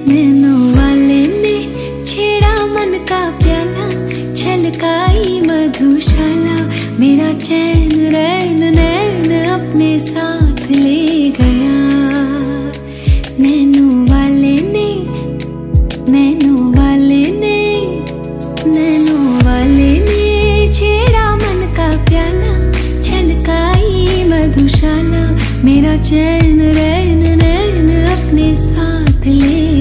नैनों वाले ने छेड़ा मन का प्याला, छलकाई मधुशाला, मेरा चैन रैन नैन अपने साथ ले गया। नैनों वाले ने, नैनों वाले ने, नैनों वाले ने छेड़ा मन का प्याला, छलकाई मधुशाला, मेरा चैन रैन नैन अपने साथ ले